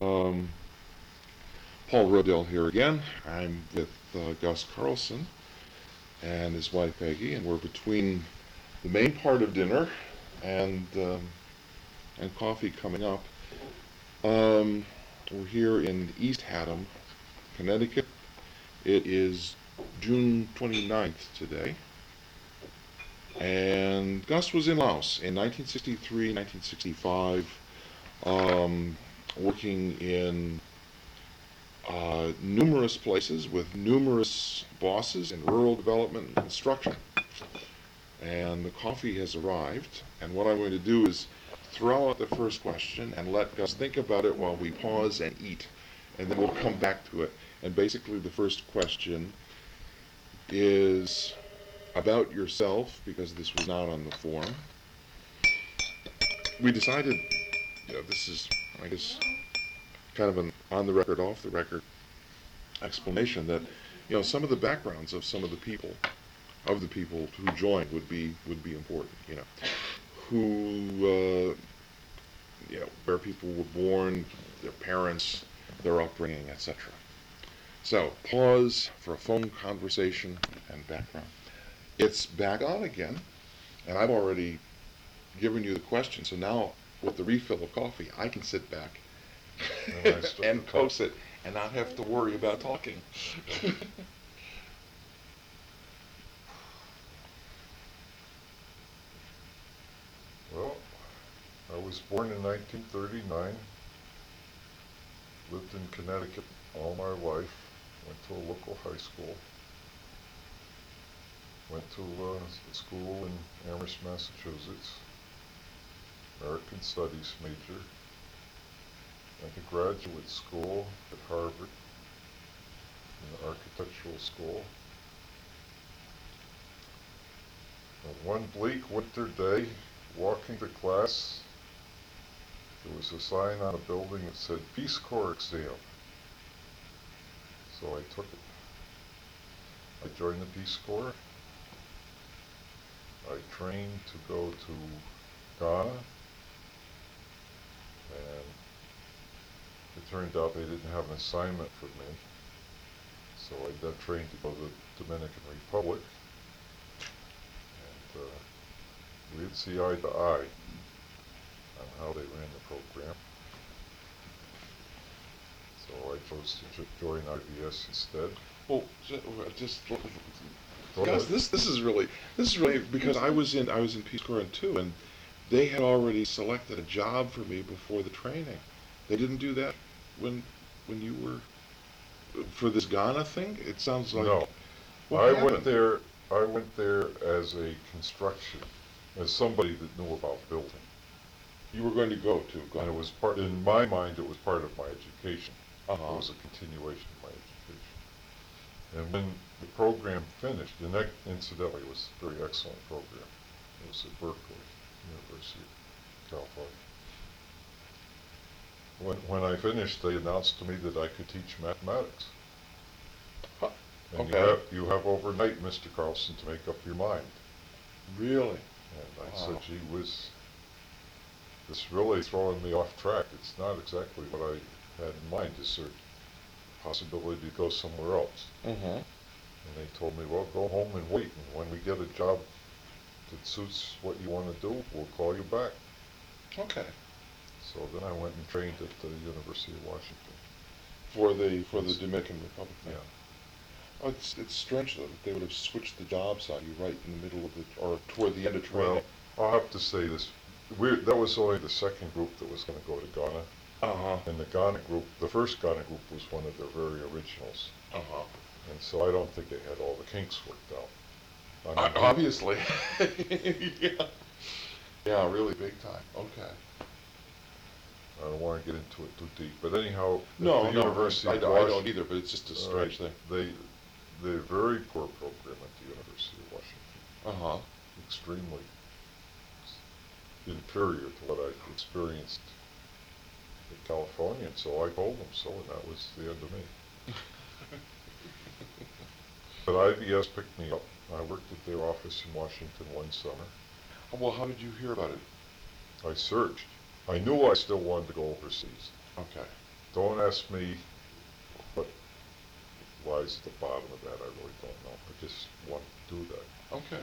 Um, Paul Rodell here again. I'm with Gus Carlson and his wife Peggy, and we're between the main part of dinner and coffee coming up. We're here in East Haddam, Connecticut. It is June 29th today, and Gus was in Laos in 1963, 1965, working in numerous places with numerous bosses in rural development and construction. And the coffee has arrived, and what I'm going to do is throw out the first question and let Gus think about it while we pause and eat, and then we'll come back to it. And basically the first question is about yourself, because this was not on the form. We decided, this is, I guess, kind of an on-the-record, off-the-record explanation that, some of the backgrounds of some of the people who joined would be important. Who, where people were born, their parents, their upbringing, etc. So, pause for a phone conversation and background. It's back on again, and I've already given you the question, so now with the refill of coffee, I can sit back and post it and not have to worry about talking. Well, I was born in 1939, lived in Connecticut all my life, went to a local high school, went to school in Amherst, Massachusetts, American Studies major, went to graduate school at Harvard, in the architectural school. And one bleak winter day, walking to class, there was a sign on a building that said Peace Corps exam. So I took it. I joined the Peace Corps. I trained to go to Ghana, and it turned out they didn't have an assignment for me. So I then trained to go to the Dominican Republic, and we didn't see eye to eye on how they ran the program. So I chose to join IBS instead. Well, just guys, this is really because I was in Peace Corps too, and they had already selected a job for me before the training. They didn't do that when you were for this Ghana thing. It sounds like no. What I happened? went there as a construction, as somebody that knew about building. You were going to go to Ghana. And it was in my mind, it was part of my education. Uh-huh. It was a continuation of my education. And when the program finished, and that incidentally was a very excellent program. It was at Berkeley, University of California. When I finished, they announced to me that I could teach mathematics. Huh. And Okay. you have overnight, Mr. Carlson, to make up your mind. Really? And I Wow. said, gee whiz, this really throwing me off track. It's not exactly what I had in mind. Is there a possibility to go somewhere else? Mm-hmm. And they told me, well, go home and wait. And when we get a job that suits what you want to do, we'll call you back. Okay. So then I went and trained at the University of Washington. For the Dominican Republic. Yeah. Oh, it's strange though that they would have switched the jobs on you right in the middle of or toward the end of training. Well, I'll have to say this. That was only the second group that was going to go to Ghana. Uh-huh. And the Ghana group, the first Ghana group was one of their very originals. Uh-huh. And so I don't think they had all the kinks worked out. I mean, Obviously. Yeah. Yeah, really big time. Okay. I don't want to get into it too deep, but anyhow, No, at the University I of don't either, but it's just a strange thing. They're very poor program at the University of Washington. Uh-huh. Extremely inferior to what I experienced in California, and so I told them so, and that was the end of me. But IBS picked me up. I worked at their office in Washington one summer. Well, how did you hear about it? I searched. I knew I still wanted to go overseas. Okay. Don't ask me what lies at the bottom of that. I really don't know. I just want to do that. Okay.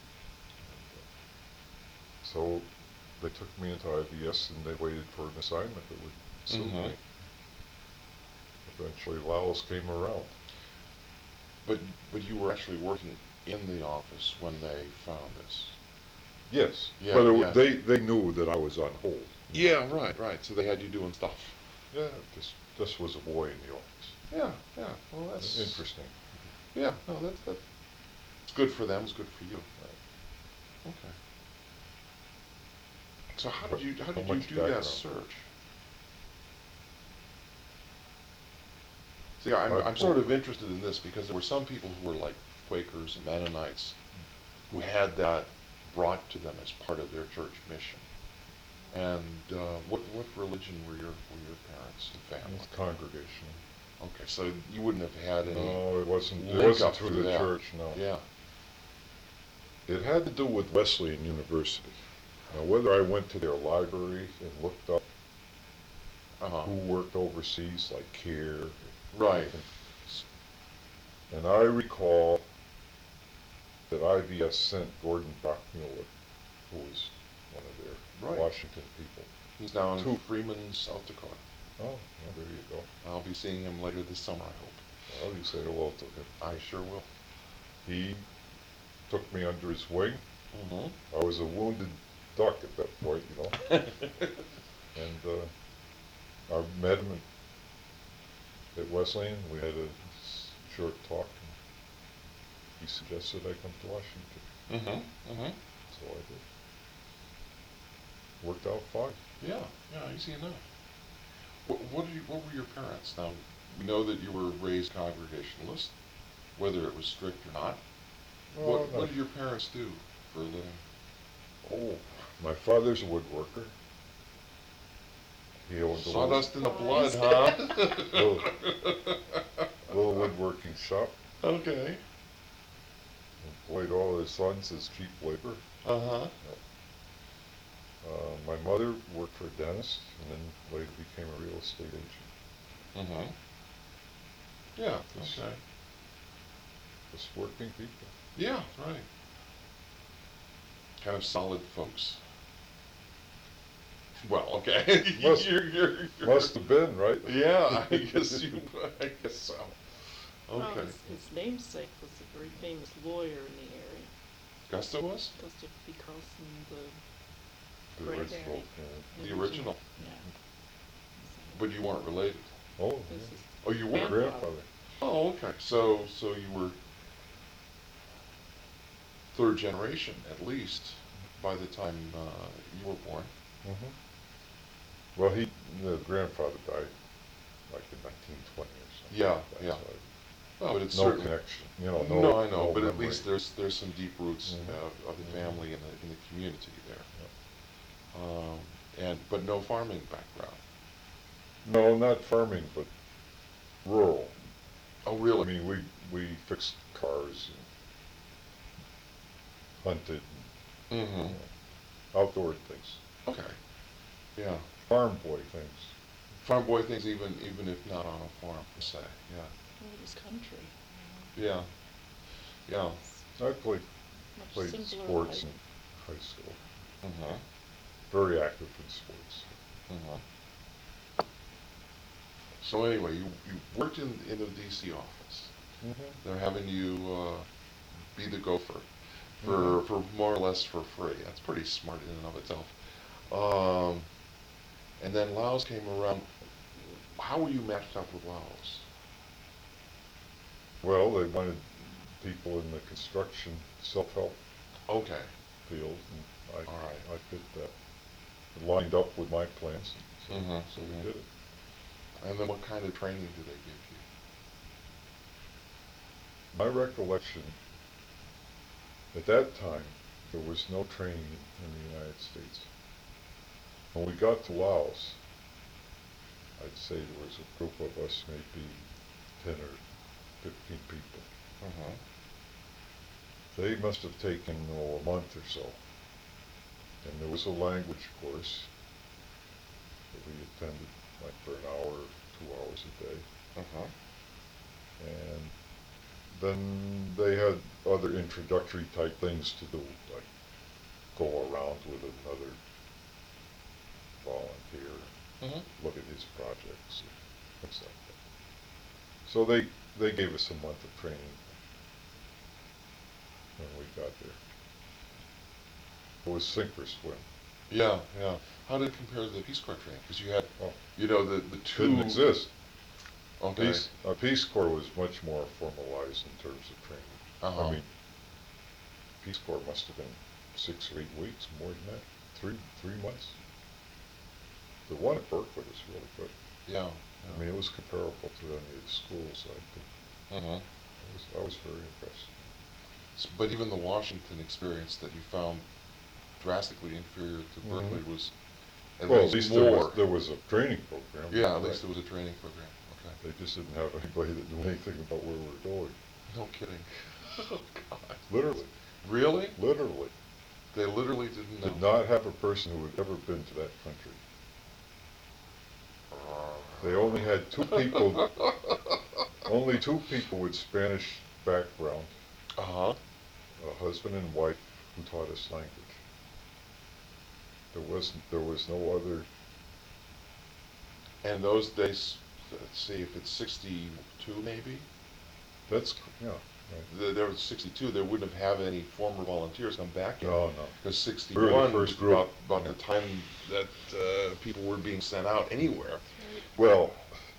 So they took me into IVS and they waited for an assignment that would suit me. Eventually Laos came around. But you were actually working in the office when they found this. Yes, Yeah, but yeah. they knew that I was on hold. Yeah, right. So they had you doing stuff. Yeah, this was a boy in the office. Yeah, yeah. Well, that's Interesting. Yeah, no, that's it's good for them. It's good for you. Okay. So how did you How do much that background? search? See, I'm sort of interested in this because there were some people who were like Quakers and Mennonites who had that brought to them as part of their church mission. And what religion were your parents and family? It's congregational. Okay, so you wouldn't have had any. No, it wasn't. It link wasn't up through to the that. church. No. Yeah. It had to do with Wesleyan University. Now, whether I went to their library and looked up who worked overseas, like CARE, Right. and I recall that IVS sent Gordon Brockmuller, who was one of their Right. Washington people. He's down in Two. Freeman, South Dakota. Oh, well, there you go. I'll be seeing him later this summer, I hope. Well, you say hello to him. I sure will. He took me under his wing. Mm-hmm. I was a wounded duck at that point, you know. And I met him at Wesleyan. We had a short talk. And he suggested I come to Washington. Mm-hmm. Mm-hmm. So I did. Worked out fine. Yeah, easy enough. What were your parents? Now, we know that you were raised Congregationalist, whether it was strict or not. Oh, What did your parents do for a living? Oh, my father's a woodworker. He owned a Sawdust in the blood, huh? little woodworking shop. Okay. Employed all his sons as cheap labor. Uh-huh. My mother worked for a dentist and then later became a real estate agent. Mm-hmm. Yeah, okay. Just working people. Yeah, right. Kind of solid folks. Well, okay. Must have been, right? Yeah, I guess so. Well, Okay. his namesake was a very famous lawyer in the area, Gusto was? Gustav B. Carlson, The Great original. Barry. The original. Yeah. But you weren't related. Oh, This yeah. is Oh, you My were? grandfather. Oh, okay. So you were third generation, at least, by the time you were born. Mm-hmm. Well, the grandfather died like in 1920 or something. Yeah, like that, yeah. so Oh, but it's no certainly connection. You know, no, I know, no but at memory. least there's some deep roots Mhm. of the family and in the community there. But no farming background. No, not farming, but rural. Oh, I really? mean, we fixed cars and hunted and Mm-hmm. outdoor things. Okay. Yeah. Farm boy things. Farm boy things, even if not on a farm per se. Yeah. well, it was country. Yeah. Yeah. I played Much simpler sports life. in high school. Mm-hmm. Very active in sports. Mm-hmm. So anyway, you worked in the DC office. Mm-hmm. They're having you be the gopher Mhm. for more or less for free. That's pretty smart in and of itself. And then Laos came around. How were you matched up with Laos? Well, they wanted people in the construction self-help Okay. field, and All right. I fit that. It lined up with my plans, so, Mhm, so mhm. we did it. And then what kind of training do they give you? My recollection, at that time, there was no training in the United States. When we got to Laos, I'd say there was a group of us, maybe 10 or 15 people. Mm-hmm. They must have taken a month or so. And there was a language course that we attended like for an hour or 2 hours a day. Uh-huh. And then they had other introductory type things to do, like go around with another volunteer, Mm-hmm. look at his projects, things like that. So they gave us a month of training when we got there. It was sink or swim. Yeah, yeah. How did it compare to the Peace Corps training? Because you had, Oh, the two. didn't exist. Okay. Peace Corps was much more formalized in terms of training. Uh-huh. I mean, Peace Corps must have been 6 or 8 weeks, more than that, 3 months. The one at Berkeley was really good. Yeah. I mean, it was comparable to any of the schools I'd been. Uh-huh. I was very impressed. But even the Washington experience that you found drastically inferior to Berkeley was at least more. There was a training program. Yeah, at least there was a training program. Okay. They just didn't have anybody that knew anything about where we were going. No kidding. Oh God. Literally. Really? Literally. They literally didn't know. Did not have a person who had ever been to that country. They only had only two people with Spanish background, Uh-huh. a husband and wife who taught us language. There was no other. And those days, let's see, if it's 62 maybe? That's, yeah. Right. There was 62, they wouldn't have had any former volunteers come back yet. No. Because We were the 61 first was group. about the time that people were being sent out anywhere. Well,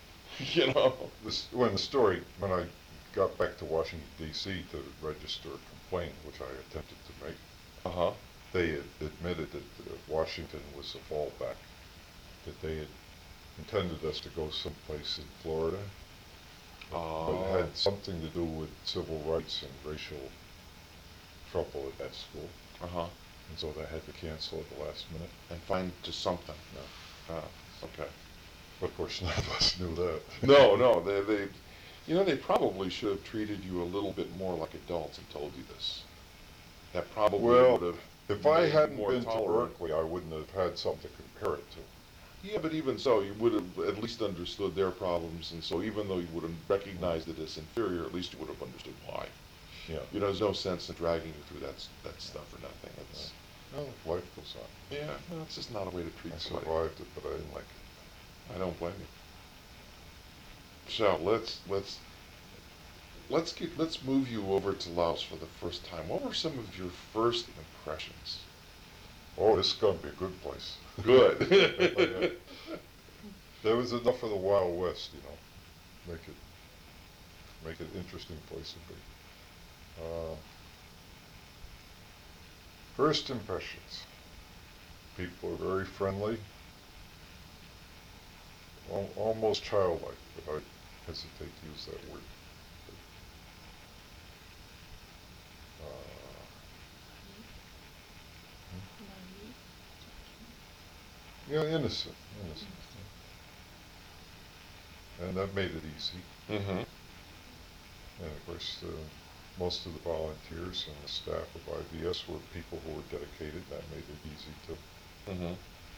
when I got back to Washington, D.C. to register a complaint, which I attempted to make, Uh-huh. they had admitted that Washington was a fallback, that they had intended us to go someplace in Florida, but it had something to do with civil rights and racial trouble at that school, Uh-huh. and so they had to cancel at the last minute. And find just something. No. Okay. But of course, none of us knew that. No, they probably should have treated you a little bit more like adults and told you this. That probably would have. If I made you hadn't more been to tolerant. Berkeley, I wouldn't have had something to compare it to. Yeah, but even so, you would have at least understood their problems, and so even though you would have recognized it as inferior, at least you would have understood why. Yeah. There's no sense in dragging you through that stuff or nothing. It's No, life goes on. yeah, no, it's just not a way to treat I somebody. survived it, but I didn't like it. I don't blame you. So let's move you over to Laos for the first time. What were some of your first impressions? Oh, this is going to be a good place. Good. There was enough of the Wild West, make it interesting place to be. First impressions. People are very friendly, almost childlike, but I hesitate to use that word. Innocent. And that made it easy. Mm-hmm. And of course, most of the volunteers and the staff of IVS were people who were dedicated. That made it easy too. Mm-hmm.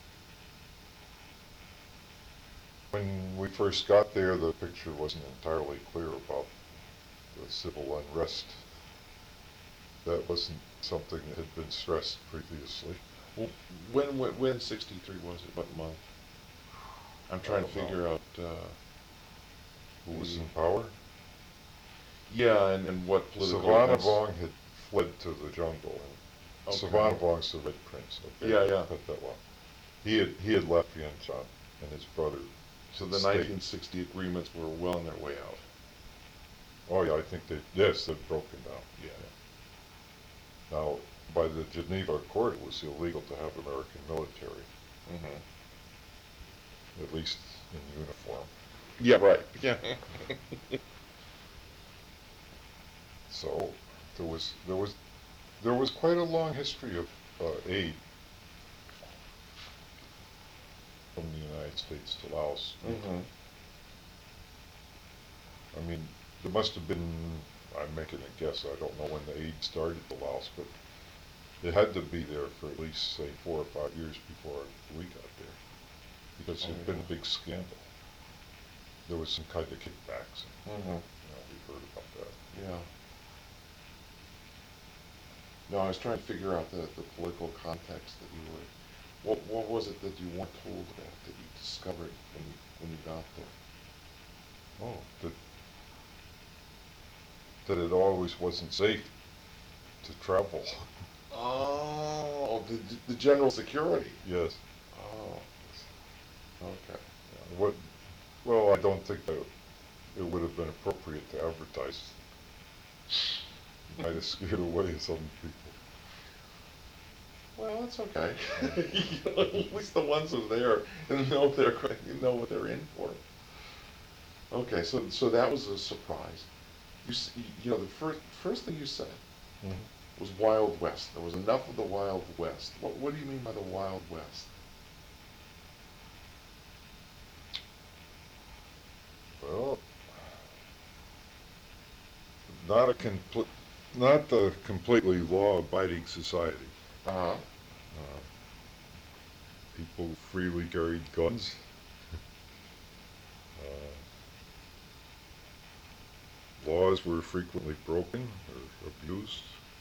When we first got there, the picture wasn't entirely clear about the civil unrest. That wasn't something that had been stressed previously. Well, when 63 was it? What month? I'm trying to figure out. Who was in power? Yeah, and what political events. Savanabong had fled to the jungle. And Okay. Savanabong's the Red Prince. Okay? Yeah. Put that one. He had left Vientiane and his brother. So the stayed. 1960 agreements were well on their way out. Oh yeah, I think they've broken down. Yeah. Now, by the Geneva Accord, it was illegal to have American military, Mm-hmm. at least in uniform. Yeah, right. Yeah. So there was quite a long history of aid from the United States to Laos. Mm-hmm. I mean, there must have been, I'm making a guess, I don't know when the aid started to Laos, but it had to be there for at least, say, 4 or 5 years before we got there, because it had been a big scandal. there was some kind of kickbacks. Mm-hmm. We heard about that. Yeah. No, I was trying to figure out the political context that you were. What was it that you weren't told about that you discovered when you got there? Oh, that it always wasn't safe to travel. Oh, the general security. Yes. Oh, okay. What? Well, I don't think that it would have been appropriate to advertise. Might have scared away some people. Well, that's okay. At least the ones who are there and know what they're in for. Okay, so that was a surprise. The first thing you said Mm-hmm. was Wild West. There was enough of the Wild West. What do you mean by the Wild West? Well, not a completely law-abiding society. Uh-huh. Uh, People freely carried guns. Laws were frequently broken or abused.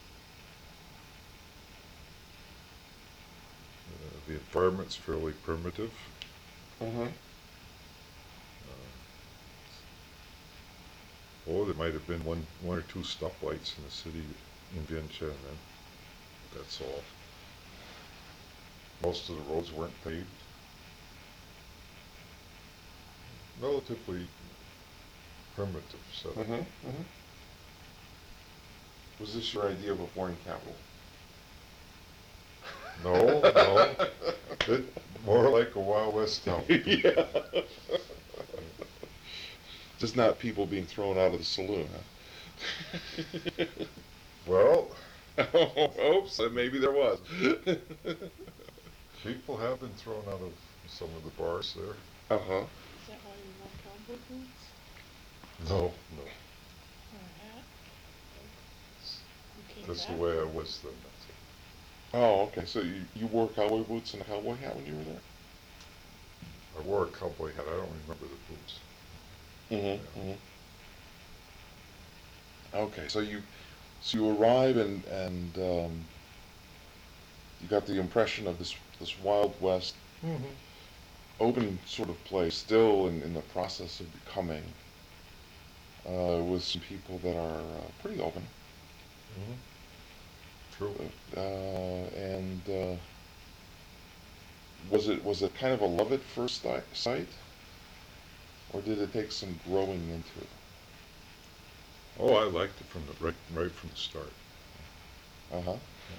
The environment's fairly primitive. Mm-hmm. There might have been one or two stoplights in the city in Vientiane, and that's all. Most of the roads weren't paved. Relatively primitive setup. Mm-hmm. Mm-hmm. Was this your idea of a foreign capital? No. More like a Wild West town. Yeah. Just not people being thrown out of the saloon, huh? Well, Oops, maybe there was. people have been thrown out of some of the bars there. Uh-huh. Is that why you wore cowboy boots No. or a hat? You came That's the back? way I was then. That's it. Oh, okay. So you wore cowboy boots and a cowboy hat when you were there? I wore a cowboy hat. I don't remember the boots. Mm-hmm. Mm-hmm. Okay, so you arrive and you got the impression of this Wild West Mm-hmm. open sort of place, still in the process of becoming, with some people that are pretty open. Mm-hmm. True. And was it kind of a love at first sight, or did it take some growing into it? Oh, I liked it from the right from the start. Uh-huh.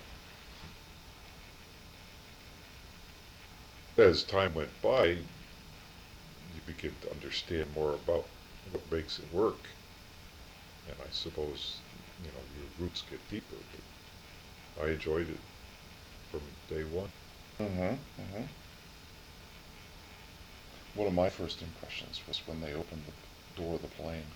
As time went by, you begin to understand more about what makes it work, and I suppose your roots get deeper. But I enjoyed it from day one. Mm-hmm. Mm-hmm. One of my first impressions was when they opened the door of the plane.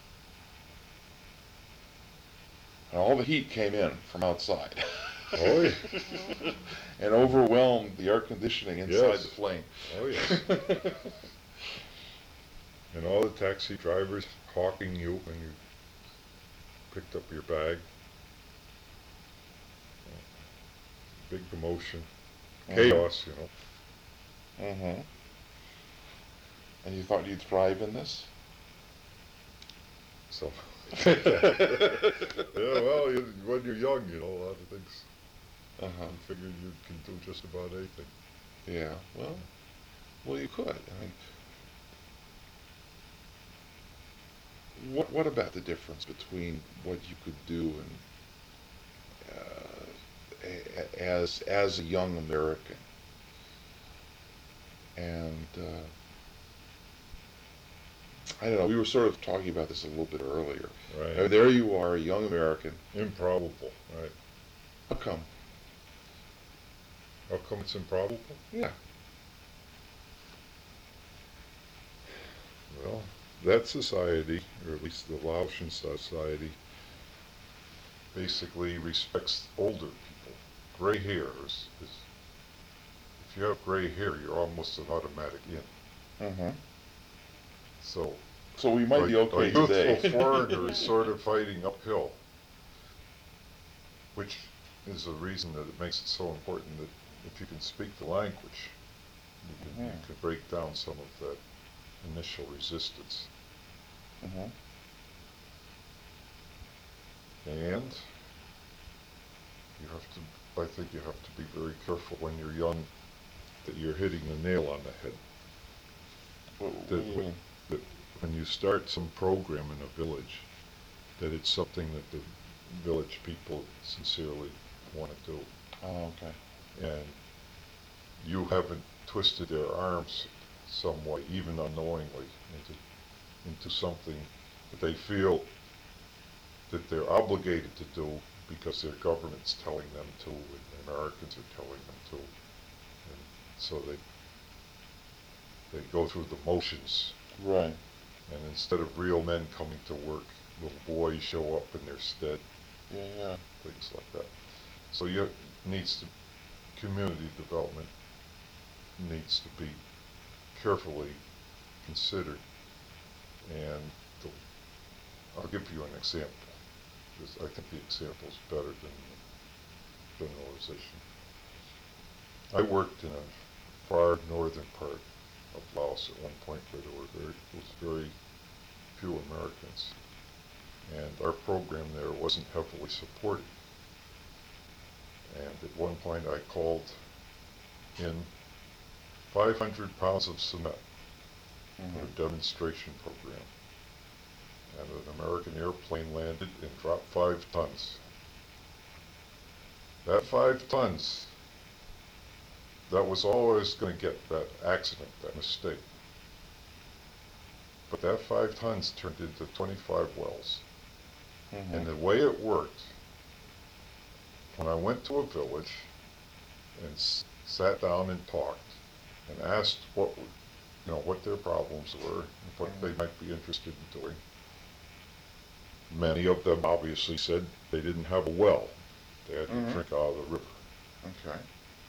And all the heat came in from outside. Oh, yeah. And overwhelmed the air conditioning inside Yes. the plane. Oh, yes. And all the taxi drivers hawking you when you picked up your bag. Big commotion. Chaos, Mm-hmm. And you thought you'd thrive in this? So, yeah, well, when you're young, a lot of things. Uh-huh. You figured you can do just about anything. Yeah. Well, you could. I mean, what about the difference between what you could do as a young American and I don't know. We were sort of talking about this a little bit earlier. Right. I mean, there you are, a young American. Improbable, right? How come? How come it's improbable? Yeah. Well, that society, or at least the Laotian society, basically respects older people. Gray hair is if you have gray hair, you're almost an automatic in. Mm-hmm. So So we might be a okay youthful today. foreigner is sort of fighting uphill, which is the reason that it makes it so important that if you can speak the language, you can break down some of that initial resistance. Mhm. And you have to, I think you have to be very careful when you're young that you're hitting the nail on the head. What do That, you wh- mean? that when you start some program in a village, that it's something that the village people sincerely want to do. Oh, okay. And you haven't twisted their arms some way, even unknowingly, into something that they feel that they're obligated to do because their government's telling them to, and the Americans are telling them to. And so they go through the motions, Right. and instead of real men coming to work, little boys show up in their stead, Yeah, yeah. things like that. So community development needs to be carefully considered. And the, I'll give you an example, because I think the example is better than the generalization. I worked in a far northern part of Laos at one point where there was very few Americans, and our program there wasn't heavily supported. And at one point I called in 500 pounds of cement for Mhm. a demonstration program. And an American airplane landed and dropped 5 tons. That 5 tons, that was all I was going to get, that accident, that mistake. But that 5 tons turned into 25 wells. Mhm. And the way it worked, when I went to a village and sat down and talked and asked what their problems were and what they might be interested in doing, many of them obviously said they didn't have a well. They had to drink out of the river. Okay.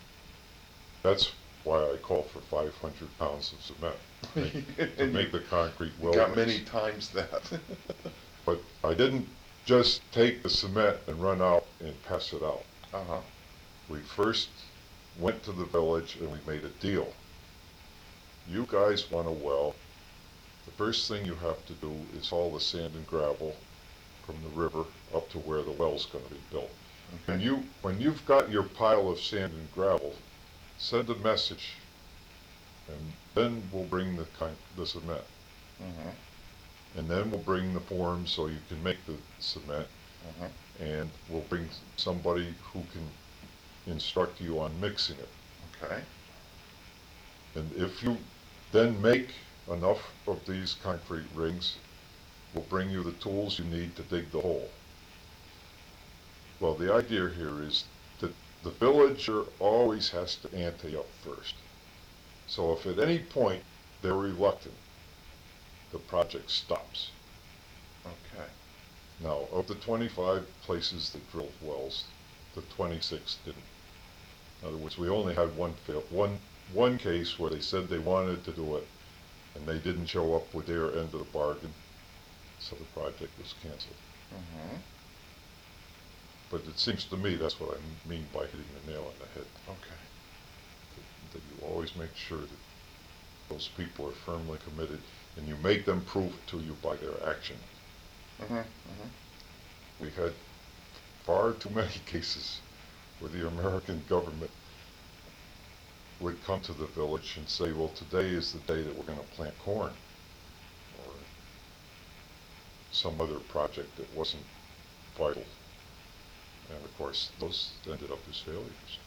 That's why I call for 500 pounds of cement to And make the concrete well got mix. many times that. But I didn't just take the cement and run out and pass it out. Uh-huh. We first went to the village and we made a deal. You guys want a well. The first thing you have to do is haul the sand and gravel from the river up to where the well's going to be built. Okay. When you've got your pile of sand and gravel, send a message, and then we'll bring the cement. Mhm. And then we'll bring the forms so you can make the cement, Mhm. and we'll bring somebody who can instruct you on mixing it. Okay. And if you then make enough of these concrete rings, we'll bring you the tools you need to dig the hole. Well, the idea here is that the villager always has to ante up first. So if at any point they're reluctant, the project stops. Okay. Now, of the 25 places that drilled wells, the 26 didn't. In other words, we only had one case where they said they wanted to do it, and they didn't show up with their end of the bargain, so the project was canceled. Mhm. But it seems to me that's what I mean by hitting the nail on the head. Okay. That you always make sure that those people are firmly committed, and you make them prove it to you by their action. Mhm. Mhm. We had far too many cases where the American government would come to the village and say, well, today is the day that we're going to plant corn, or some other project that wasn't vital. And of course, those ended up as failures.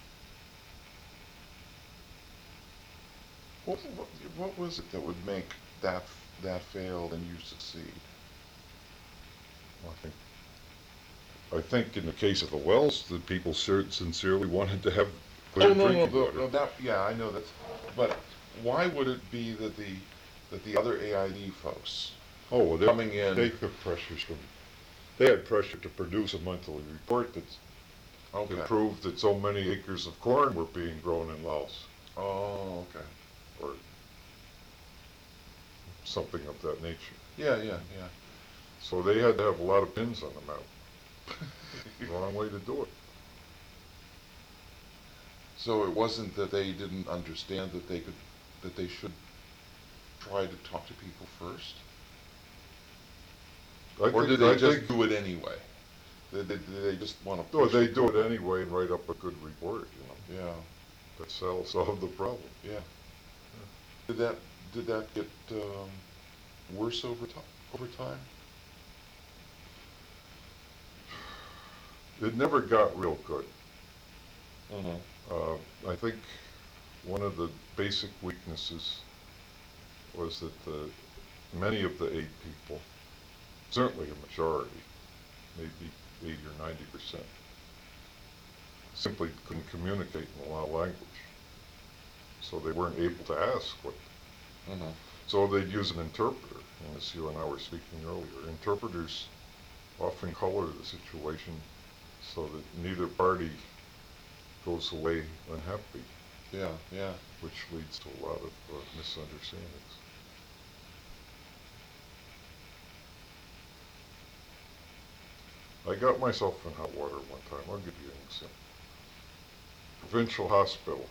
What was it that would make that fail and you succeed? I think in the case of the wells, the people sincerely wanted to have Oh, clear no, drinking no, water. yeah, I know that. But why would it be that the other AID folks Oh, well, coming in? they had pressure to produce a monthly report that Okay. proved that so many acres of corn were being grown in Laos. Oh, okay. Or something of that nature. Yeah, yeah, yeah. So they had to have a lot of pins on the mount. Wrong way to do it. So it wasn't that they didn't understand that that they should try to talk to people first? Or did they just do it anyway? Did they just want to No, push they it? do it anyway and write up a good report, Yeah, That's how solve the problem. yeah. Did that get worse over time? It never got real good. Mm-hmm. I think one of the basic weaknesses was that many of the 8 people, certainly a majority, maybe 80 or 90%, simply couldn't communicate in a lot of language. So they weren't able to ask what. Mm-hmm. So they'd use an interpreter, and as you and I were speaking earlier. Interpreters often color the situation so that neither party goes away unhappy, Yeah, yeah. which leads to a lot of misunderstandings. I got myself in hot water one time. I'll give you an example. Provincial hospital.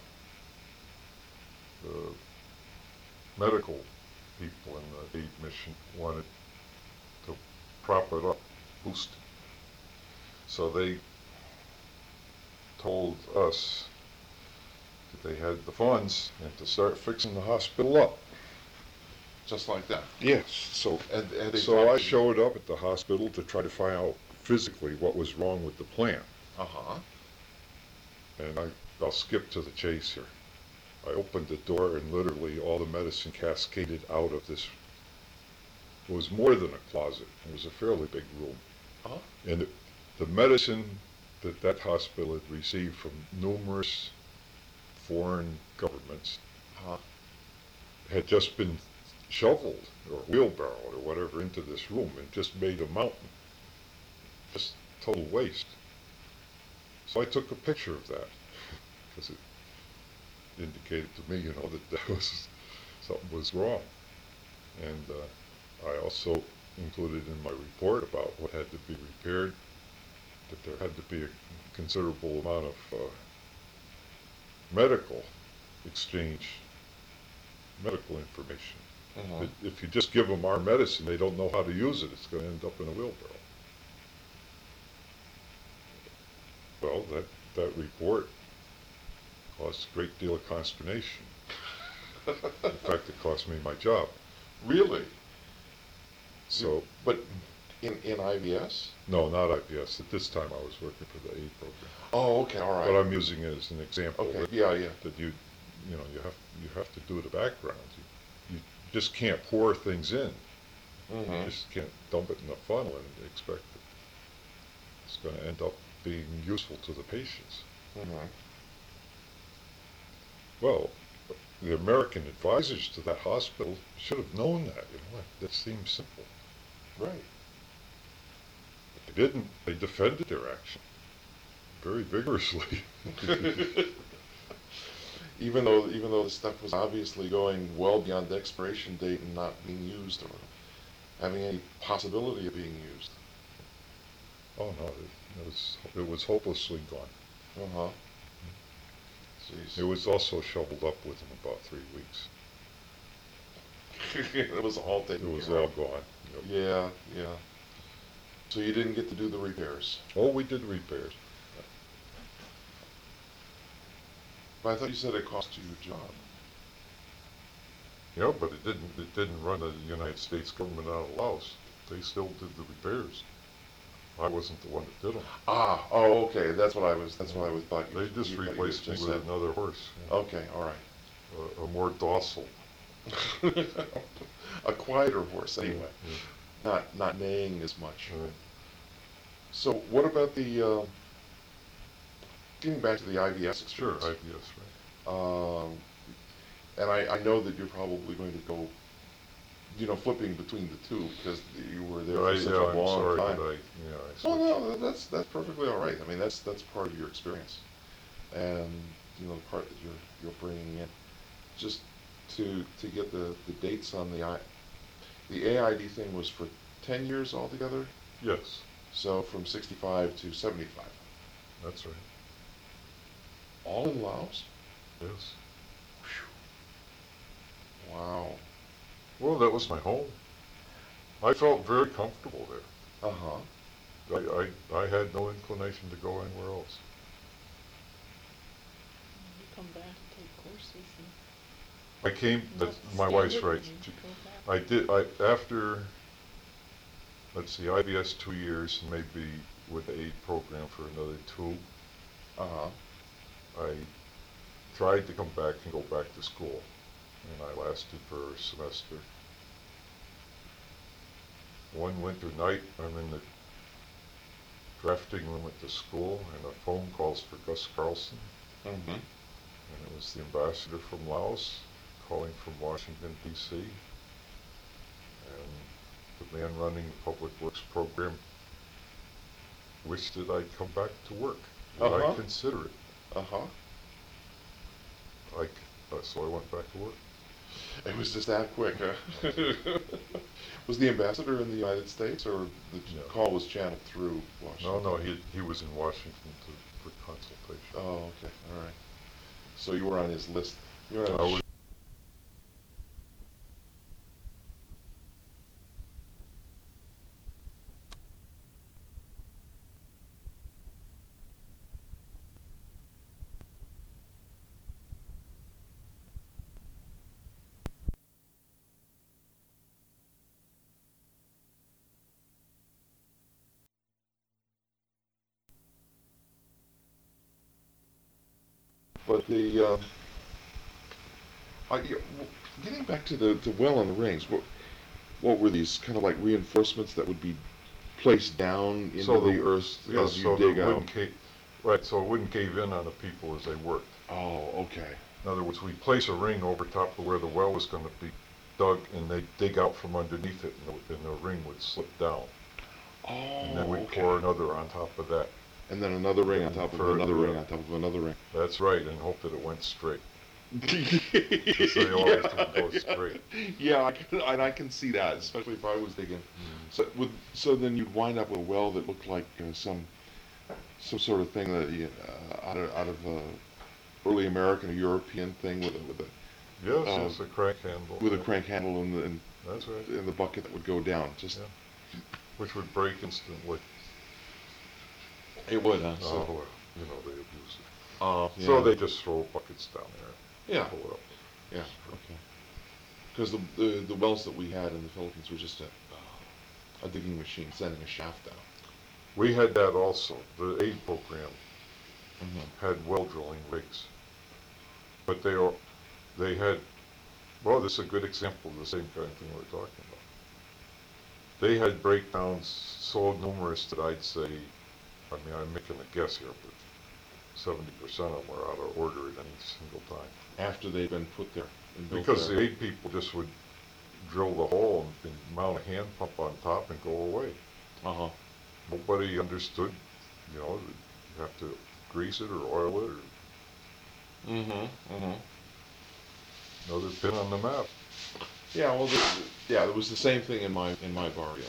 The medical people in the aid mission wanted to prop it up, boost it. So they told us that they had the funds and to start fixing the hospital up. Just like that. Yes. So I showed up at the hospital to try to find out physically what was wrong with the plant. Uh-huh. And I'll skip to the chase here. I opened the door and literally all the medicine cascaded out of this. It was more than a closet. It was a fairly big room. Uh-huh. And the medicine that hospital had received from numerous foreign governments Uh-huh. had just been shoveled or wheelbarrowed or whatever into this room and just made a mountain. Just total waste. So I took a picture of that because it indicated to me, that was something was wrong. And I also included in my report about what had to be repaired, that there had to be a considerable amount of medical exchange, medical information. Uh-huh. If you just give them our medicine, they don't know how to use it. It's going to end up in a wheelbarrow. Well, that report caused a great deal of consternation. In fact, it cost me my job. Really? So, But in IVS? no, not IPS. At this time, I was working for the aid program. Oh, okay, all right. But I'm using it as an example. Okay, that, yeah, yeah. That you have to do the background. You just can't pour things in. Mm-hmm. You just can't dump it in a funnel and expect that it's going to end up being useful to the patients. Mm-hmm. Well, the American advisors to that hospital should have known that. That seems simple. Right. But they didn't. They defended their action very vigorously. Even though the stuff was obviously going well beyond the expiration date and not being used or having any possibility of being used. Oh no, it was hopelessly gone. Uh-huh. Jeez. It was also shoveled up within about 3 weeks. It was all taken It was care all of. gone. Yep. Yeah, yeah. So you didn't get to do the repairs. Oh, we did repairs. But I thought you said it cost you your job. Yeah, but it didn't run the United States government out of Laos. They still did the repairs. I wasn't the one that did them. Ah, oh, okay. That's what I was thought you. They just you replaced me just with said. another horse. Yeah. Okay, all right. A more docile. A quieter horse, anyway. Yeah. Not neighing as much. Right. So what about the getting back to the IVS Sure, experience? IPS, right. And I know that you're probably going to go, flipping between the two because you were there for such a I'm long sorry time. that I Oh switched. no, that's perfectly all right. I mean, that's part of your experience, and the part that you're bringing in, just to get the dates on the the AID thing was for 10 years altogether, Yes, so from 65 to 75. that's right. All in Laos? Yes. Whew. Wow. Well, that was my home. I felt very comfortable there. Uh-huh. I had no inclination to go anywhere else. You come back and take courses I came, and that, not my stand wife's it right. and then go back. I did, after, let's see, IBS 2 years, and maybe with the aid program for another 2, Uh-huh. I tried to come back and go back to school, and I lasted for a semester. One winter night, I'm in the drafting room at the school, and a phone calls for Gus Carlson, Mm-hmm. and it was the ambassador from Laos calling from Washington, D.C., and the man running the Public Works program wished that I'd come back to work. Would Uh-huh. I consider it? Uh-huh. So I went back to work. It was just that quick, huh? Was the ambassador in the United States, or the No. call was channeled through No, Washington? he was in Washington for consultation. Oh, okay, all right. So you were on his list. You were on I his was, But getting back to the well on the rings, what were these kind of like reinforcements that would be placed down into so the earth yeah, as you so dig that it out? wouldn't right, so it wouldn't cave in on the people as they worked. Oh, okay. In other words, we place a ring over top of where the well was going to be dug, and they dig out from underneath it, and the ring would slip down. Oh, And then we'd okay. pour another on top of that. And then another ring on top of Further another ring up. on top of another ring. That's right, and hope that it went straight. Because they always don't go straight. Yeah, I can see that, especially if I was digging. So then you'd wind up with a well that looked like some sort of thing that out of early American or European thing with a Yes, it's a crank handle. with a crank handle and That's right. in the bucket that would go down. Just Yeah. Which would break instantly. it would, huh? Oh, So, well, they abuse it. yeah. So they just throw buckets down there. Yeah. Pull it up. Yeah. Okay. Because the wells that we had in the Philippines were just a digging machine sending a shaft down. We had that also. The aid program Mm-hmm. had well drilling rigs. But they had, well, this is a good example of the same kind of thing we're talking about. They had breakdowns so numerous that I'd say, I mean, I'm making a guess here, but 70% of them were out of order at any single time. After they'd been put there and built Because there. the aid people just would drill the hole and mount a hand pump on top and go away. Uh-huh. Nobody understood, that you have to grease it or oil it or Mm-hmm. Mm-hmm. another pin on the map. Yeah, well, there was the same thing in my barrio.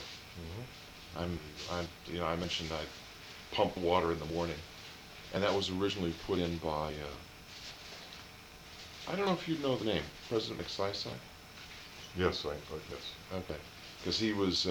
I mentioned I pump water in the morning, and that was originally put in by, I don't know if you know the name, President McSysay? Yes, I guess. Okay, because he was,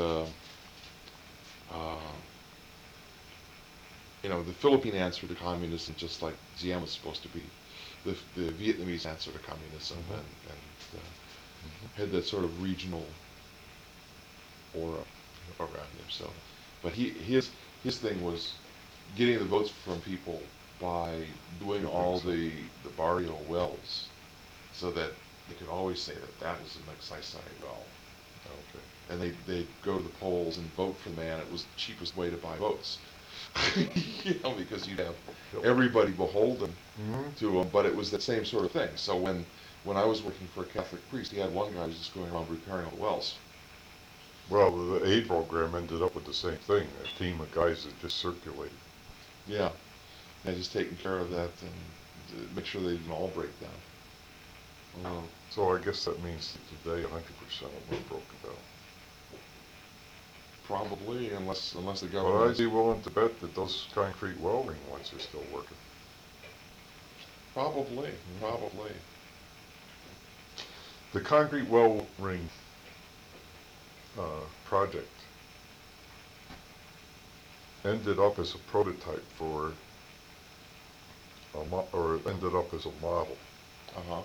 the Philippine answer to communism, just like Diem was supposed to be the Vietnamese answer to communism, Mhm. and had that sort of regional aura around him. So, but his thing was getting the votes from people by doing all the barrio wells, so that they could always say that was a McSysay well. Okay. And they'd go to the polls and vote for the man. It was the cheapest way to buy votes. Because you'd have everybody beholden Mm-hmm. to him, but it was the same sort of thing. So when I was working for a Catholic priest, he had one guy who was just going around repairing all the wells. Well, the aid program ended up with the same thing, a team of guys that just circulated. Yeah. And just taking care of that and make sure they didn't all break down. So I guess that means that today 100% of them are broken down. probably, unless the But I'd government. be willing to bet that those concrete welding ones are still working. Probably. The concrete welding project ended up as a prototype or ended up as a model Uh-huh.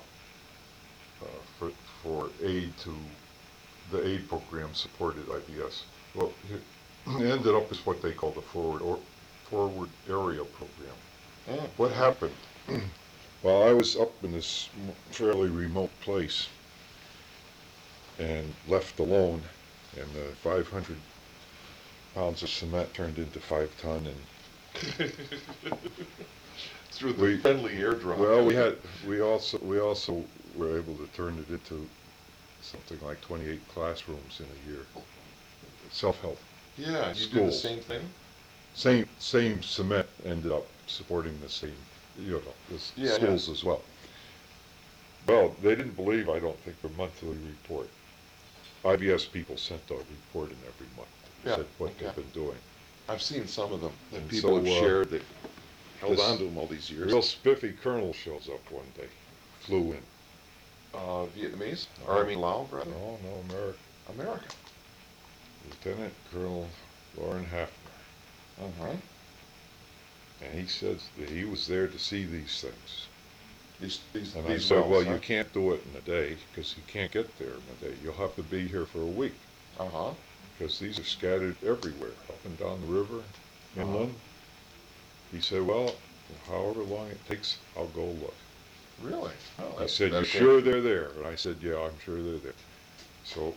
for aid to the aid program supported IBS. Well, it ended up as what they call the forward area program. Mm. What happened? Well, I was up in this fairly remote place and left alone, and the 500 pounds of cement turned into 5 ton, and Through the We- friendly airdrop. well, we also were able to turn it into something like 28 classrooms in a year. Self-help. Yeah, you did the schools. same thing? Same cement ended up supporting the same, the Yeah, schools as well. Well, they didn't believe, I don't think, the monthly report. IBS people sent a report in every month that Yeah, said what okay. they've been doing. I've seen some of them that And people so, have shared that held this on to them all these years. Real spiffy colonel shows up one day, flew in. Vietnamese? No. Or I mean Lao, rather? No, American. American. Lieutenant Colonel Loren Hafner. Uh-huh. And he says that he was there to see these things. These And I said, well, you can't do it in a day, because you can't get there in a day. You'll have to be here for a week, Uh-huh. because these are scattered everywhere, up and down the river, inland. He said, well, however long it takes, I'll go look. Really? Oh, He that's said, you that's sure they're there? And I said, yeah, I'm sure they're there. So,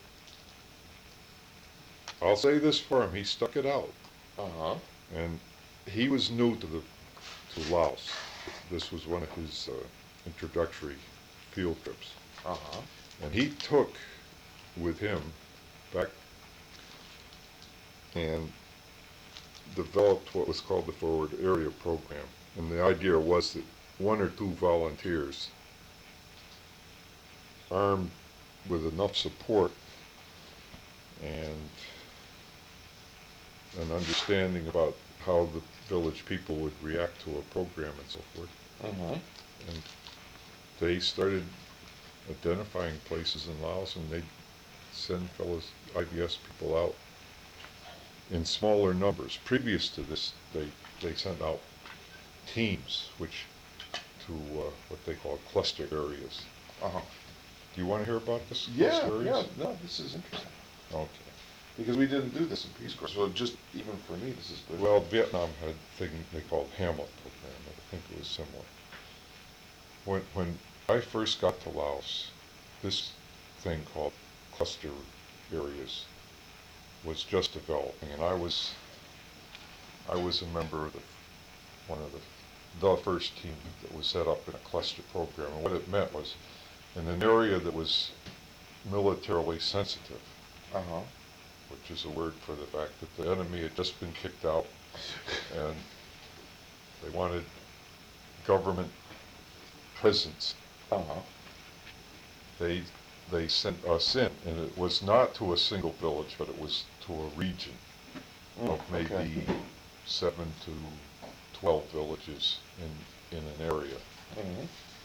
I'll say this for him, he stuck it out. Uh-huh. And he was new to Laos. This was one of his introductory field trips. Uh-huh. And he took with him back and developed what was called the Forward Area Program. And the idea was that 1 or 2 volunteers, armed with enough support and an understanding about how the village people would react to a program and so forth. Uh-huh. And they started identifying places in Laos, and they'd send fellows, IBS people out in smaller numbers. Previous to this, they sent out teams, which to what they call cluster areas. Uh-huh. Do you want to hear about this? Yeah, Cluster areas? yeah. No, this is interesting. Okay. Because we didn't do this in Peace Corps. So just even for me, this is good. Well, Vietnam had a thing they called Hamlet program. I think it was similar. When I first got to Laos, this thing called cluster areas was just developing, and I was a member of one of the first team that was set up in a cluster program. And what it meant was, in an area that was militarily sensitive, Uh-huh. which is a word for the fact that the enemy had just been kicked out, and they wanted government presence. Uh-huh. They sent us in, and it was not to a single village, but it was to a region of maybe Okay. 7 to 12 villages in an area. Mm-hmm.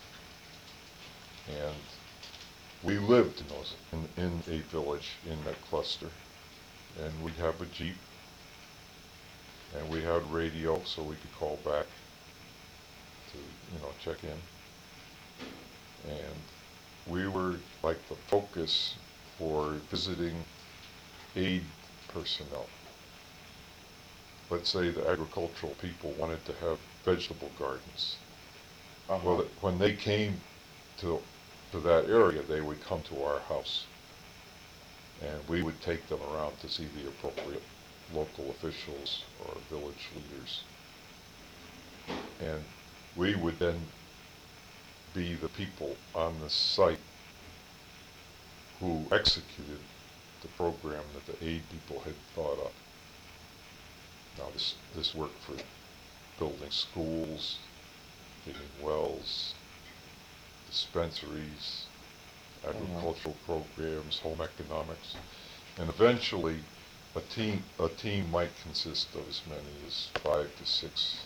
And we lived in a village in that cluster, and we'd have a Jeep, and we had radio so we could call back to, check in. And we were like the focus for visiting aid personnel. Let's say the agricultural people wanted to have vegetable gardens. Uh-huh. Well, when they came to that area, they would come to our house, and we would take them around to see the appropriate local officials or village leaders. And we would then be the people on the site who executed the program that the aid people had thought up. Now this worked for building schools, digging wells, dispensaries, agricultural programs, home economics, and eventually a team might consist of as many as 5 to 6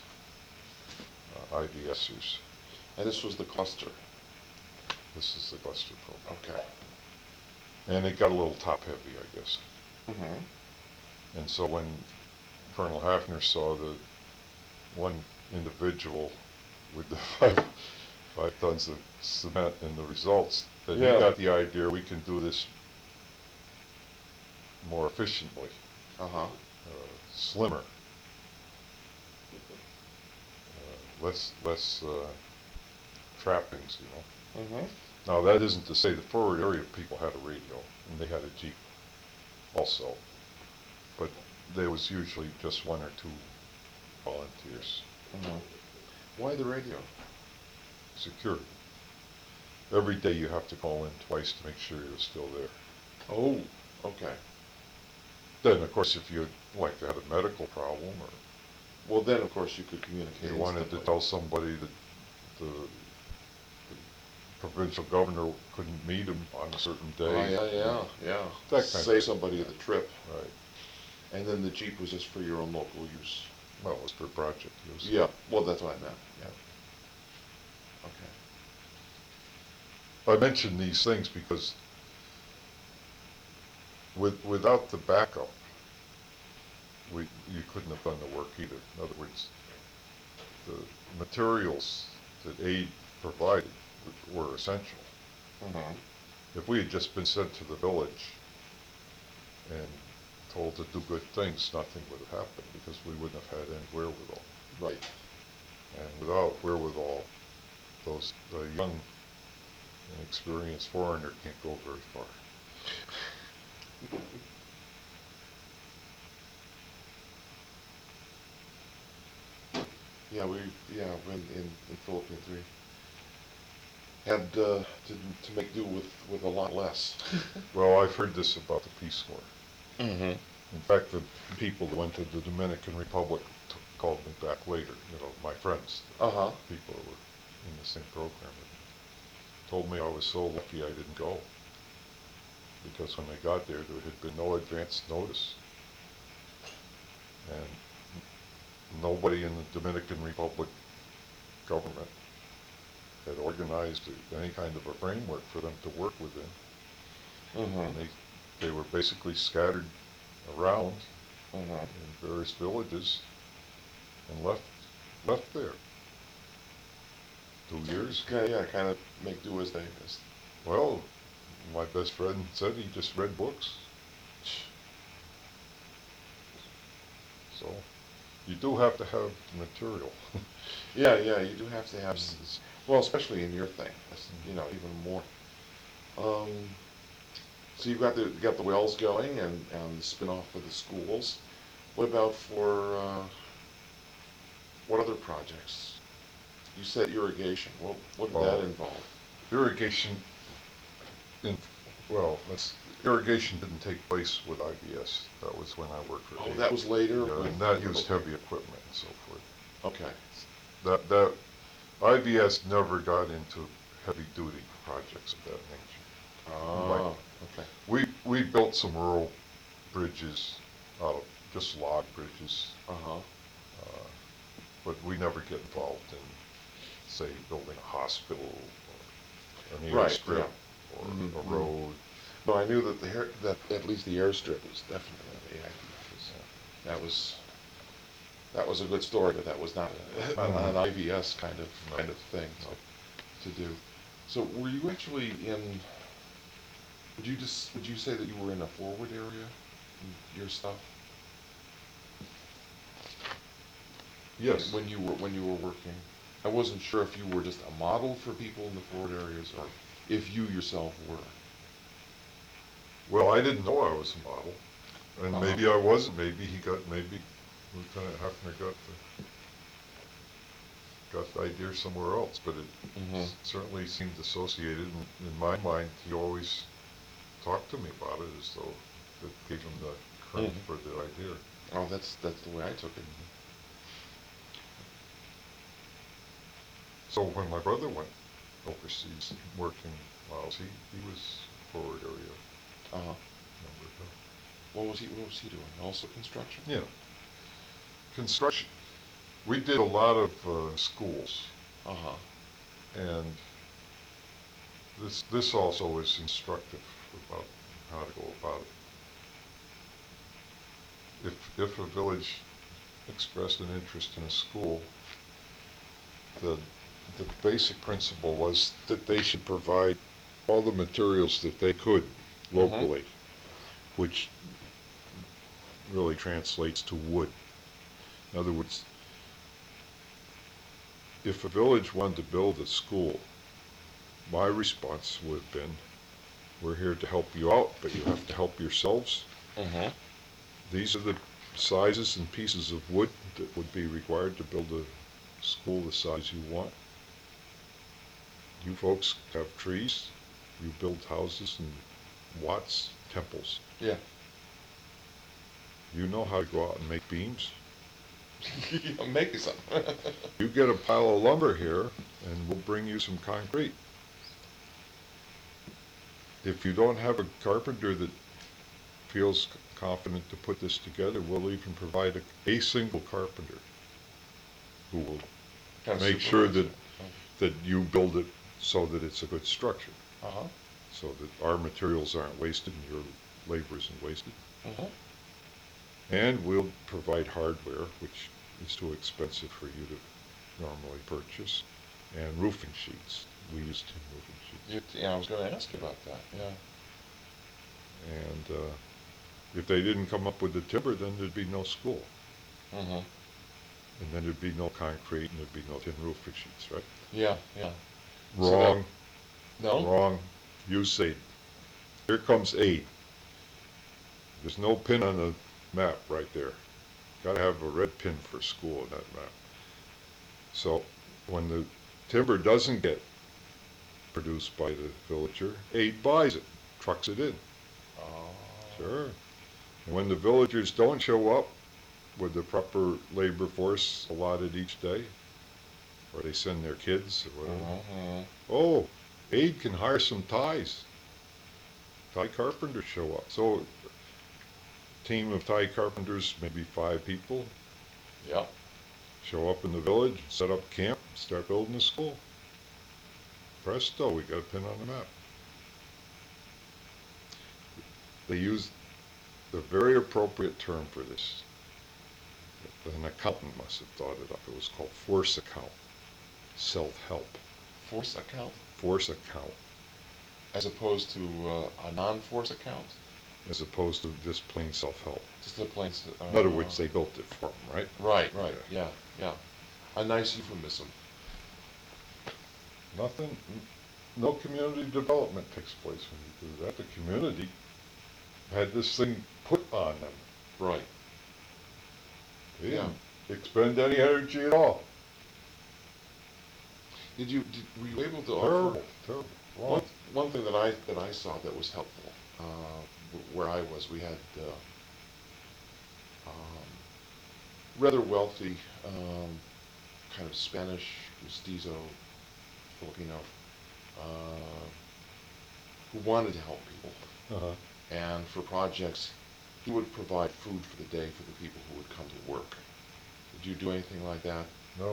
IVSers. And this was the cluster. This is the cluster program. Okay. And it got a little top heavy, I guess. Mm-hmm. And so when Colonel Hafner saw the one individual with the 5 tons of cement and the results, that he got the idea we can do this more efficiently, Uh-huh. slimmer, less trappings, you know. Mm-hmm. Now that isn't to say the forward area people had a radio and they had a Jeep also, but there was usually just 1 or 2 volunteers. Mm-hmm. Why the radio? Security. Every day you have to call in twice to make sure you're still there. Oh, okay. Then, of course, if you like had a medical problem or Well, then, of course, you could communicate. you wanted to instantly. tell somebody that the provincial governor couldn't meet him on a certain Oh, day. yeah. That kind of Save thing. somebody the trip. Right. And then the Jeep was just for your own local use. Well, it was for project use. Yeah, well, that's what I meant, yeah. Okay. I mention these things because without the backup, you couldn't have done the work either. In other words, the materials that aid provided were essential. Mm-hmm. If we had just been sent to the village and told to do good things, nothing would have happened because we wouldn't have had any wherewithal. Right. And without wherewithal, the young and experienced foreigner can't go very far. Yeah, when in Philippines we had to make do with a lot less. Well, I've heard this about the Peace Corps. Mm-hmm. In fact, the people that went to the Dominican Republic called me back later, my friends, Uh-huh. people who were in the same program, and told me I was so lucky I didn't go. Because when they got there had been no advance notice. And nobody in the Dominican Republic government had organized any kind of a framework for them to work within. Mm-hmm. And they were basically scattered around Mm-hmm. in various villages and left there. 2 years. Yeah, kind of make do as they. Well, my best friend said he just read books. So you do have to have material. Yeah, you do have to have, well, especially in your thing, even more. So you've got the wells going and the spin-off for the schools. What about for, what other projects? You said irrigation. What did that involve? Irrigation, irrigation didn't take place with IBS. That was when I worked for Oh, AID. that was later? Yeah, and that used heavy equipment and so forth. Okay. That IBS never got into heavy duty projects of that nature. Oh, okay. We built some rural bridges out of just log bridges, Uh-huh. but we never get involved in, say, building a hospital or an Right, airstrip yeah. or Mhm, a road. No, I knew that at least the airstrip was definitely an AID. That was a good story, but that was not an IVS kind of thing to do. So were you actually in? Would you say that you were in a forward area, your stuff? Yes. When you were working, I wasn't sure if you were just a model for people in the forward areas, or if you yourself were. Well, I didn't know I was a model, and maybe I wasn't. Maybe Lieutenant Hafner got the idea somewhere else, but it certainly seemed associated. And in my mind, he always talked to me about it as though it gave him the credit for the idea. Oh, that's the way I took it. So when my brother went overseas working miles, he was forward area Uh-huh. member. What was he doing? Also construction? Yeah. Construction. We did a lot of schools, Uh-huh. and this also is instructive about how to go about it. If a village expressed an interest in a school, the the basic principle was that they should provide all the materials that they could locally, which really translates to wood. In other words, if a village wanted to build a school, my response would have been, we're here to help you out, but you have to help yourselves. Uh-huh. These are the sizes and pieces of wood that would be required to build a school the size you want. You folks have trees, you build houses and watts, temples. Yeah. You know how to go out and make beams. I'm making some. You get a pile of lumber here, and we'll bring you some concrete. If you don't have a carpenter that feels confident to put this together, we'll even provide a single carpenter who will make sure that you build it so that it's a good structure, Uh-huh. so that our materials aren't wasted and your labor isn't wasted. Uh-huh. And we'll provide hardware, which is too expensive for you to normally purchase, and roofing sheets. We use tin roofing sheets. Yeah, I was going to ask you about that. Yeah. And if they didn't come up with the timber, then there'd be no school. Uh-huh. And then there'd be no concrete, and there'd be no tin roofing sheets, right? Yeah, yeah. Wrong. No? Wrong. You say, here comes aid. There's no pin on the map right there. Got to have a red pin for school in that map. So when the timber doesn't get produced by the villager, aid buys it, trucks it in. Oh. Sure. And when the villagers don't show up with the proper labor force allotted each day, or they send their kids or whatever, Uh-huh. oh, aid can hire some ties. Tie carpenters show up. So team of tie carpenters, maybe 5 people, Yeah. show up in the village, set up camp, start building a school. Presto, we got a pin on the map. They use the very appropriate term for this. An accountant must have thought it up. It was called force account, self-help, Force account force account, as opposed to a non-force account? as opposed to just plain self-help. Just the plain... In other words, they built it for them, right? Right. Yeah, yeah. A nice euphemism. Nothing, no community development takes place when you do that. The community had this thing put on them. Right. They Yeah. didn't expend any energy at all. Were you able to Terrible, offer... terrible. One thing that I saw that was helpful, where I was, we had rather wealthy, kind of Spanish, mestizo, Filipino, who wanted to help people. Uh-huh. And for projects, he would provide food for the day for the people who would come to work. Did you do anything like that? No,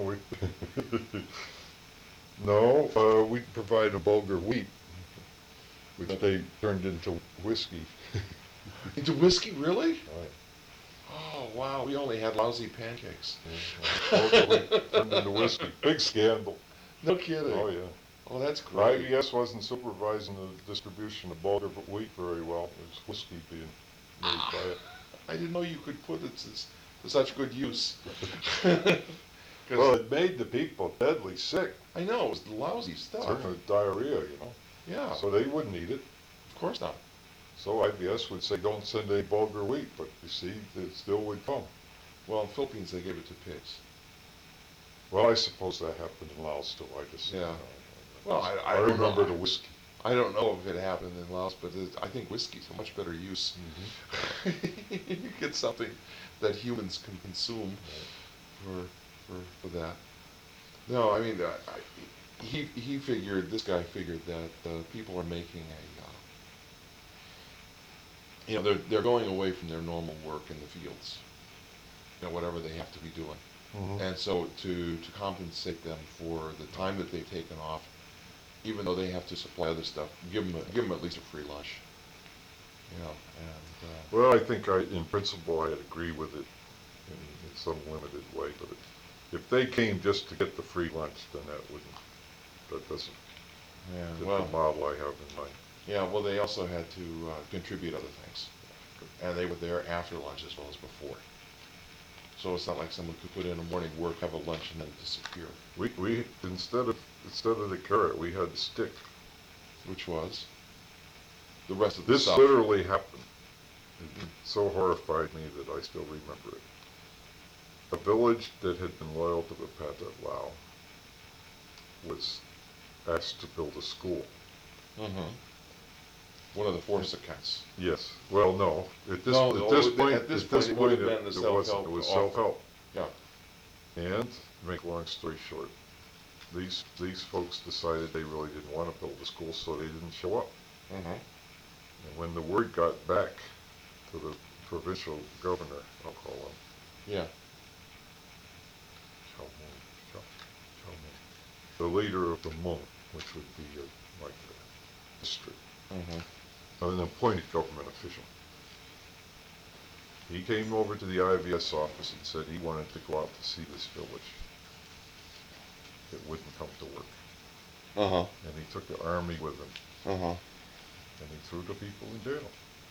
we provide a bulgur wheat, which they turned into whiskey. Into whiskey, really? Right. Oh, wow, we only had lousy pancakes. Yeah, bulgur wheat turned into whiskey. Big scandal. No kidding. Oh yeah. Oh, that's great. IBS wasn't supervising the distribution of bulgur wheat very well. There's whiskey being made by it. I didn't know you could put it to such good use. Well, it made the people deadly sick. I know, it was lousy stuff. Turned to diarrhea, Yeah, So they wouldn't eat it. of course not. So IBS would say, don't send any bulgur wheat, but you see, it still would come. Well, in the Philippines, they gave it to pigs. Well, I suppose that happened in Laos too. I just, Yeah. Well, I I don't remember know. the whiskey. I don't know if it happened in Laos, but I think whiskey's a much better use. You get something that humans can consume for that. No, I mean, this guy figured that people are making they're going away from their normal work in the fields, whatever they have to be doing. Mhm. And so to compensate them for the time that they've taken off, even though they have to supply other stuff, give them at least a free lunch. And Well, I think in principle, I'd agree with it in some limited way, but if they came just to get the free lunch, then that doesn't yeah, fit well, the model I have in mind. yeah, well, they also had to contribute other things, and they were there after lunch as well as before. So it's not like someone could put in a morning work, have a lunch, and then disappear. We instead of the carrot, we had the stick. Which was the rest of the This stuff. literally happened. It so horrified me that I still remember it. A village that had been loyal to the Pathet Lao was asked to build a school. Mm-hmm. One of the force accounts. Yes. Well, no. At this No, point, at this point, it would have been the it wasn't. It self-help was offer. self-help. Yeah. And to make a long story short, these folks decided they really didn't want to build the school, so they didn't show up. Mm-hmm. And when the word got back to the provincial governor, I'll call him, Yeah. the leader of the Hmong, which would be like a district, Mm-hmm. an appointed government official. He came over to the IVS office and said he wanted to go out to see this village. It wouldn't come to work. Uh-huh. And he took the army with him, Uh-huh. and he threw the people in jail.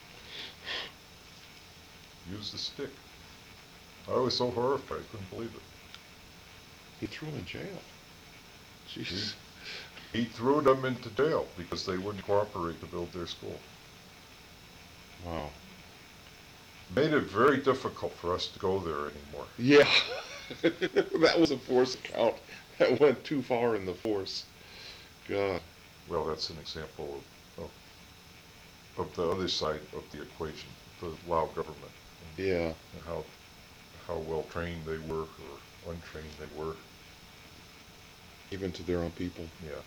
Used the stick. I was so horrified, I couldn't believe it. He threw him in jail. Jeez. He threw them into jail because they wouldn't cooperate to build their school. Wow. Made it very difficult for us to go there anymore. Yeah. That was a force account that went too far in the force. God. Well, that's an example of the other side of the equation, the Lao government, Yeah. and how well trained they were or untrained they were. Even to their own people. Yeah.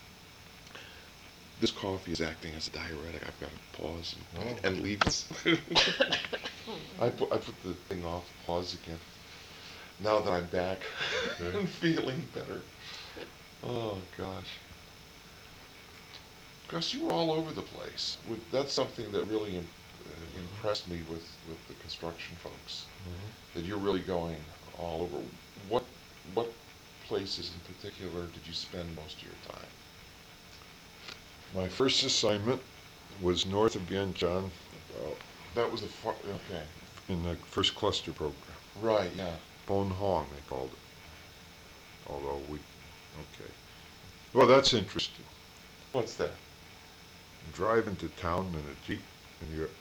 This coffee is acting as a diuretic. I've got to pause Oh. and leave this. I put the thing off, pause again. Now that I'm back Okay. and feeling better. Oh, gosh. Gus, you were all over the place. That's something that really impressed me with the construction folks. Mm-hmm. That you're really going all over. What places in particular did you spend most of your time? My first assignment was north of Vientiane, That was okay. in the first cluster program. Right, yeah. Bon Hong, they called it. Although okay. Well, that's interesting. What's that? Drive into town in a Jeep and you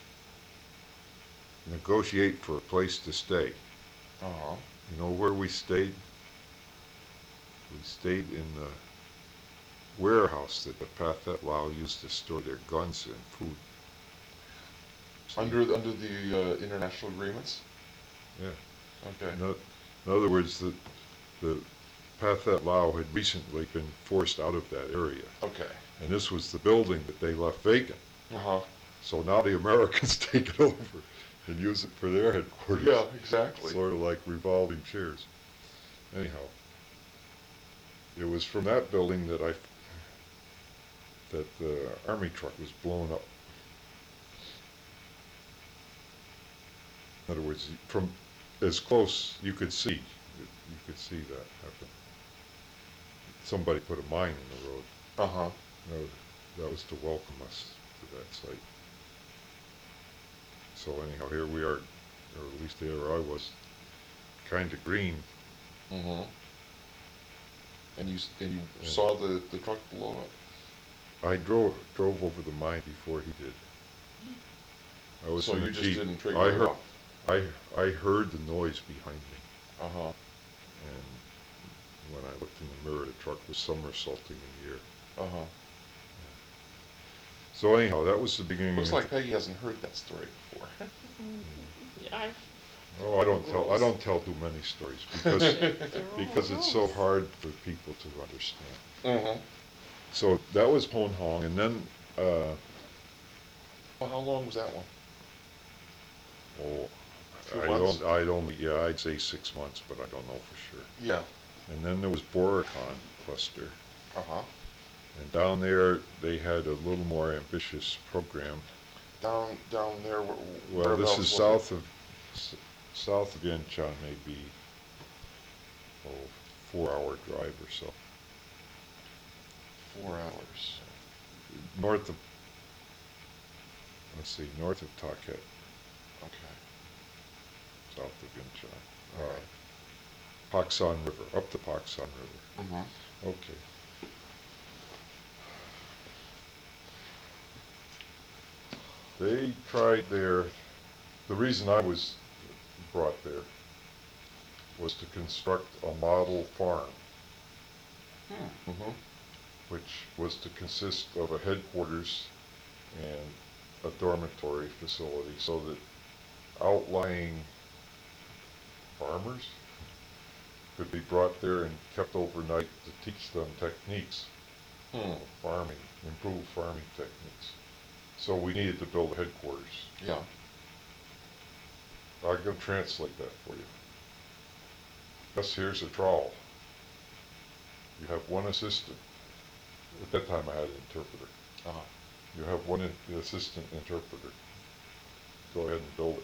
negotiate for a place to stay. Uh-huh. You know where we stayed? We stayed in the warehouse that the Pathet Lao used to store their guns and food. Under the international agreements? Yeah. Okay. In other words, the Pathet Lao had recently been forced out of that area. Okay. And this was the building that they left vacant. Uh-huh. So now the Americans take it over and use it for their headquarters. Yeah, exactly. Sort of like revolving chairs. Anyhow, it was from that building that the army truck was blown up. In other words, from as close you could see that happen. Somebody put a mine in the road. Uh-huh. That was to welcome us to that site. So anyhow, here we are, or at least there I was, kind of green. Mm-hmm. And you saw the truck blow up? I drove over the mine before he did. I was So in you a just Jeep. didn't trigger it off? I heard the noise behind me, Uh-huh. and when I looked in the mirror, the truck was somersaulting in the air. Uh-huh. So anyhow, that was the beginning. Looks like Peggy hasn't heard that story before. Yeah, Oh, I don't tell too many stories because it's so hard for people to understand. Uh-huh. So that was Pon Hong, and then Well, how long was that one? Oh, Few months? yeah, I'd say 6 months, but I don't know for sure. Yeah. And then there was Boricon cluster. Uh-huh. And down there, they had a little more ambitious program. Down there, Well, this is whereabouts was south of Incheon, maybe, 4-hour drive or so. it? 4 hours. North of, let's see, north of Taket, Okay. south of Incheon. All right. Paksan River, up the Paksan River. Mm-hmm. Okay. They tried the reason I was brought there was to construct a model farm, Mm-hmm. which was to consist of a headquarters and a dormitory facility so that outlying farmers could be brought there and kept overnight to teach them techniques Hmm. of farming, improved farming techniques. So we needed to build a headquarters. Yeah. I can translate that for you. Thus, here's a trowel. You have one assistant. At that time, I had an interpreter. Uh-huh. You have one assistant interpreter. Go ahead and build it.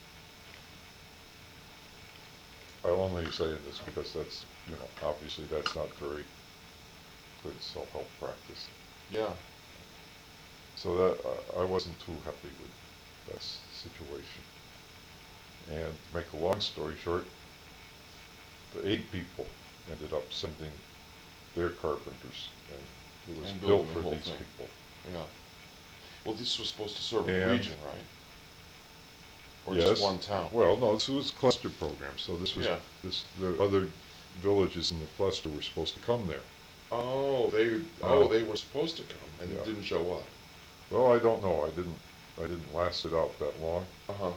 I'm only saying this because that's, obviously that's not very good self-help practice. Yeah. So that I wasn't too happy with that situation. And to make a long story short, the 8 people ended up sending their carpenters, and it was And built building for the whole these thing. people. Yeah. Well, this was supposed to serve a And- region, right? Or Yes. just one town? Well, no, this was a cluster program, so this was Yeah. the other villages in the cluster were supposed to come there. Oh, they were supposed to come and Yeah. didn't show up. Well, I don't know. I didn't last it out that long. Uh-huh.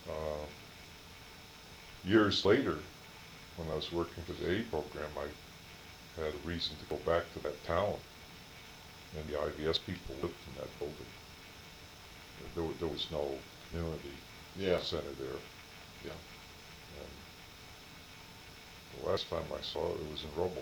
Years later, when I was working for the aid program, I had a reason to go back to that town, and the IVS people lived in that building. There was no community Yeah. center there. Yeah. And the last time I saw it, it was in rubble.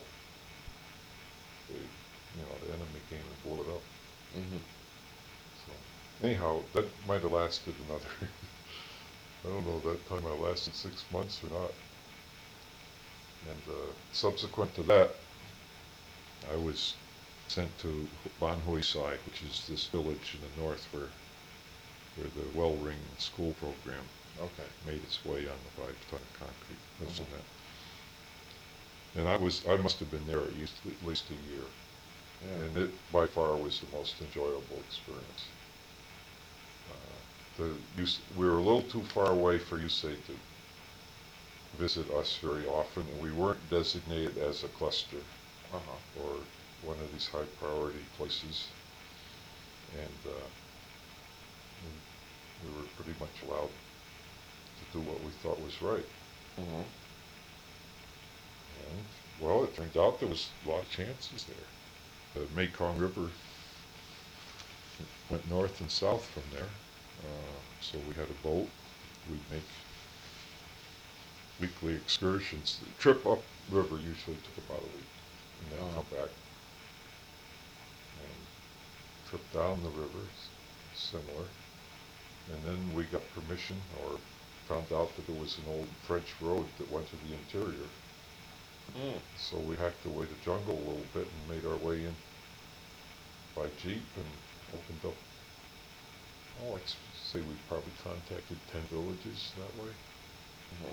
The enemy came and blew it up. Mm-hmm. So anyhow, that might have lasted another. I don't know. That time I lasted 6 months or not. And subsequent to that, I was sent to Banhuisai, which is this village in the north where the Wellring school program Okay. made its way on the 5-ton concrete. That's in that. And I must have been there at least a year. Yeah. And it by far was the most enjoyable experience. We were a little too far away for Yusei to visit us very often, and we weren't designated as a cluster Uh-huh. or one of these high priority places. And we were pretty much allowed to do what we thought was right. Mm-hmm. And, well, it turned out there was a lot of chances there. The Mekong River went north and south from there. So we had a boat. We'd make weekly excursions. The trip up river usually took about a week, and then come back. And trip down the river, similar. And then we got permission, or found out that there was an old French road that went to the interior. Mm. So we hacked away the jungle a little bit and made our way in by jeep and opened up. I'd say we probably contacted 10 villages that way. Mm-hmm.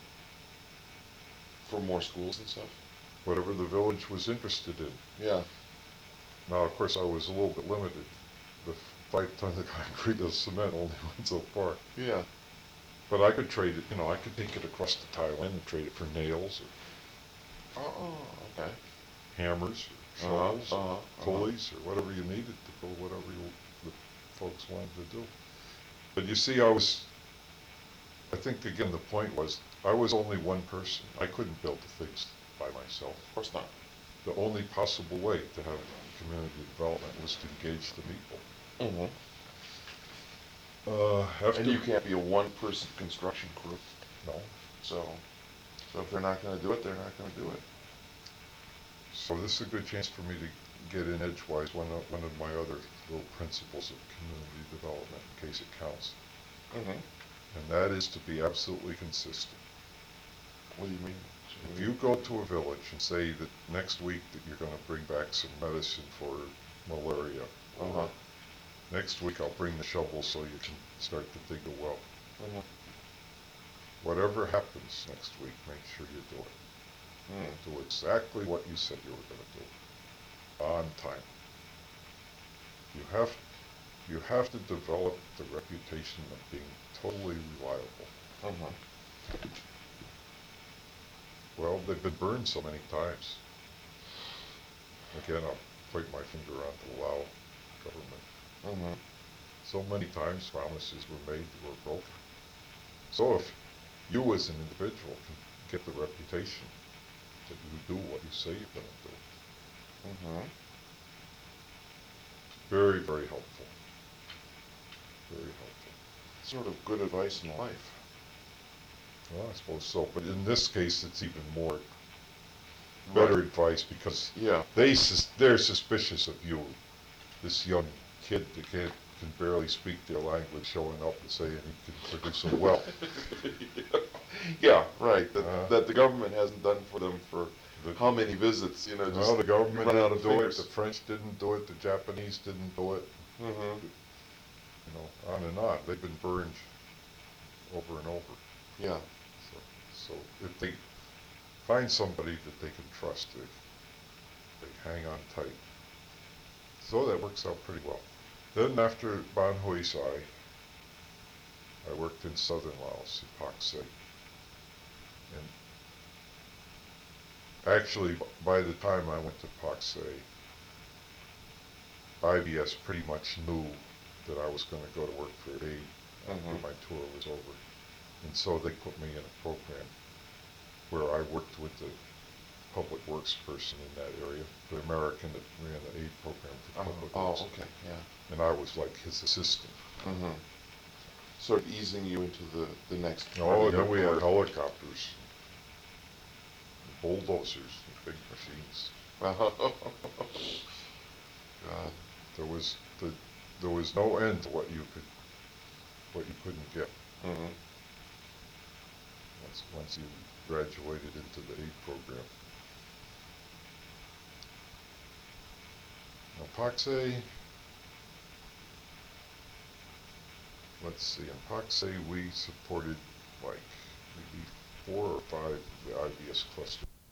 For more schools and stuff? Whatever the village was interested in. Yeah. Now, of course, I was a little bit limited. The 5 tons of concrete of cement only went so far. Yeah. But I could trade it, I could take it across to Thailand and trade it for nails or Oh, okay. hammers or shovels or Uh-huh. pulleys or whatever you needed to build whatever the folks wanted to do. But you see, I think again the point was, I was only one person. I couldn't build the things by myself. Of course not. The only possible way to have community development was to engage the people. Mm-hmm. After, And you can't be a one-person construction crew. no. So if they're not going to do it, they're not going to do it. So this is a good chance for me to get in edgewise one of my other little principles of community development, in case it counts. Mm-hmm. And that is to be absolutely consistent. What do you mean? If you go to a village and say that next week that you're going to bring back some medicine for malaria, Uh-huh. next week I'll bring the shovel so you can start to dig a well. Uh-huh. Whatever happens next week, make sure you do it. Do exactly what you said you were going to do. On time. You have to develop the reputation of being totally reliable. Uh-huh. Well, they've been burned so many times. Again, I'll point my finger on the Lao government. Uh-huh. So many times promises were made that were broken. So if you as an individual can get the reputation that you do what you say you're going to do, Uh-huh. very, very helpful. Very helpful. Sort of good advice in life. Well, I suppose so. But in this case, it's even more better Right. advice because Yeah. they're suspicious of you, this young kid that can barely speak their language, showing up and saying he can produce a well. Yeah, right. Uh-huh. That the government hasn't done for them for The- how many visits, you know, just Well, the government run out didn't of do it, fingers. the French didn't do it, the Japanese didn't do it, Mm-hmm. you know, on and on. They've been burned over and over. Yeah. So if they find somebody that they can trust, they hang on tight. So that works out pretty well. Then after Ban Hui Sai, I worked in southern Laos, in Pak Se. And actually, by the time I went to Pak Se, IBS pretty much knew that I was going to go to work for aid after Mhm. my tour was over. And so they put me in a program where I worked with the public works person in that area, the American that ran the aid program for public works. Oh, okay, yeah. And I was like his assistant. Mm-hmm. Sort of easing you into the next. Oh, and then part we of had your work. helicopters, and bulldozers, and big machines. God. There was no end to what you couldn't get Mm-hmm. once you graduated into the aid program. Now, Pak Se, let's see, in Pak Se we supported like maybe 4 or 5 of the IBS clusters.